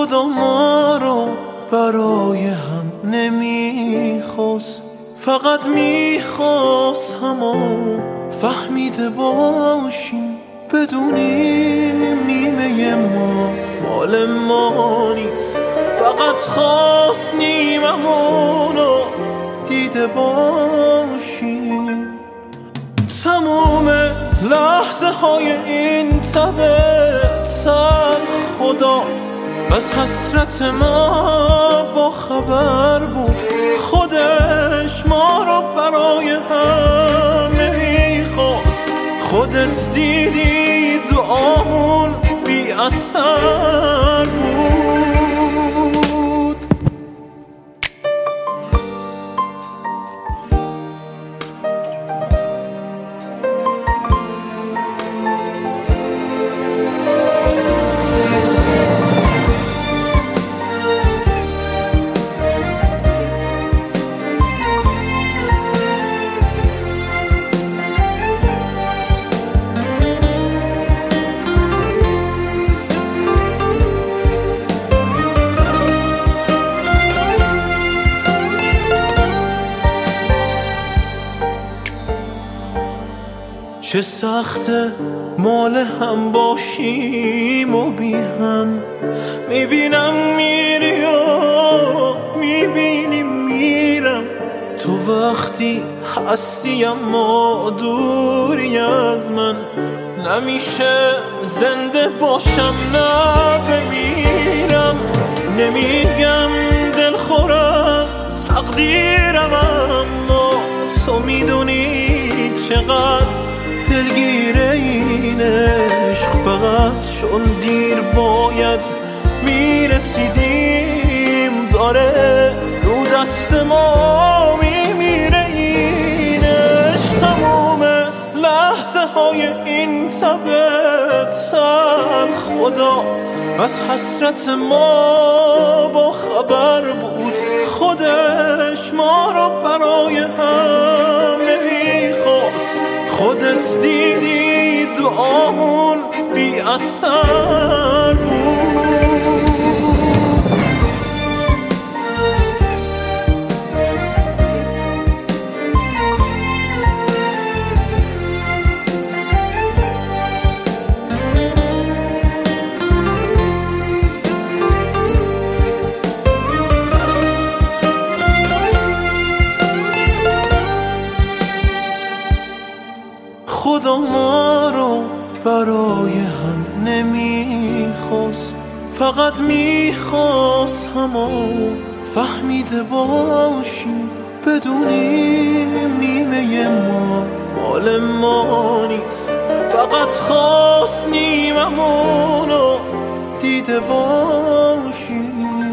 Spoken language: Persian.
خدا ما رو برای هم نمیخواست، فقط میخواست همو فهمیده باشیم، بدونیم نیمه ما مال ما نیست، فقط خواست نیممونو دیده باشیم. تموم لحظه های این تلخ خدا از حسرت ما با خبر بود، خودش ما رو برای هم نمیخواست، خودت دیدی دعامون بی اثر بود. چه سخته مال هم باشیم و بی هم، میبینم میری و میبینی میرم، تو وقتی هستی اما دوری از من، نمیشه زنده باشم نه بمیرم، نمیگم دلخور از تقدیرم، اما تو میدونی چقدر دلگیره این عشق، فقط چون دیر باید میرسیدیم، داره رو دست ما میمیره این عشق. تموم لحظه های این تلخ خدا از حسرت ما با خبر بود، خودش ما رو برای هم نمیخواست، خودت دیدی دعامون بی اثر بود. خدا ما رو برای هم نمیخواست، فقط میخواست همو فهمیده باشیم، بدونیم نیمه ما مال ما نیست، فقط خواست نیممونو دیده باشیم.